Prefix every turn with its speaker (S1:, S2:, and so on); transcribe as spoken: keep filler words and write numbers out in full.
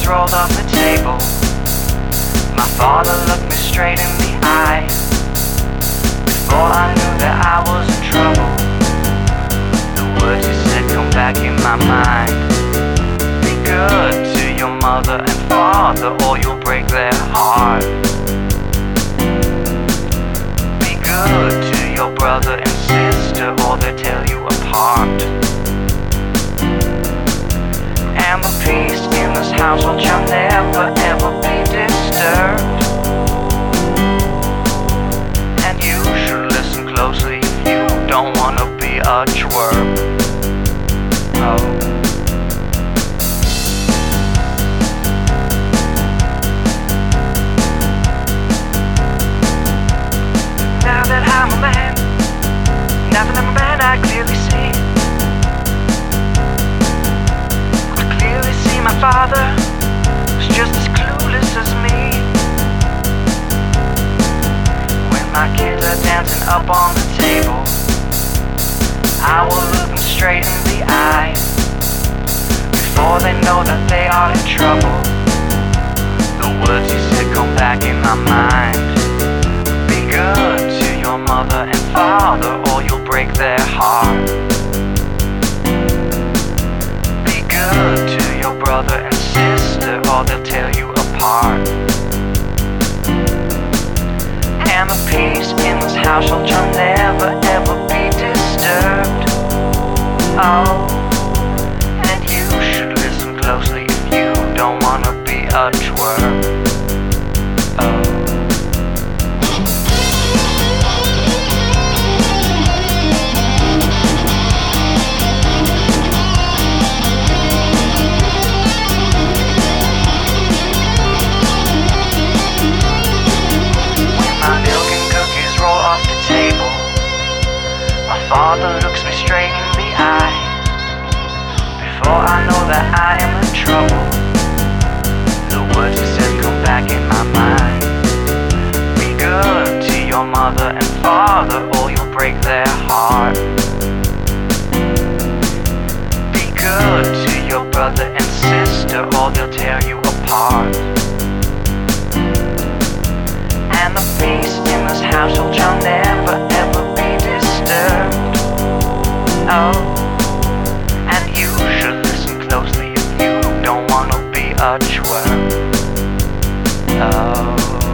S1: cookies rolled off the table. My father looked me straight in the eye. Before I knew that I was in trouble, the words he said come back in my mind. Be good to your mother and father, or you'll break their heart. Be good to your brother and sister, or they'll tear you apart. And the peace in this household shall never ever be disturbed. And you should listen closely if you don't wanna be a twerp. Oh. Now that I'm a man, now that I'm a man, I clearly see. I clearly see my father was just as clueless as me. When my kids are dancing up on the table, I will look them straight in the eye. Before they know that they are in trouble, the words he said come back in my mind. Be good to your mother and father, or you'll break their heart. Be good to your brother and sister, or they'll tear you apart. And the peace in this household shall never ever be disturbed. Oh, and you should listen closely if you don't wanna be a twerp. Oh. Father looks me straight in the eye. Before I know that I am in trouble, the words he said come back in my mind. Be good to your mother and father, or you'll break their heart. Be good to your brother and sister, or they'll tear you apart. And the peace in this household shall never ever be disturbed. Oh, and you should listen closely if you don't wanna be a twerp. Oh.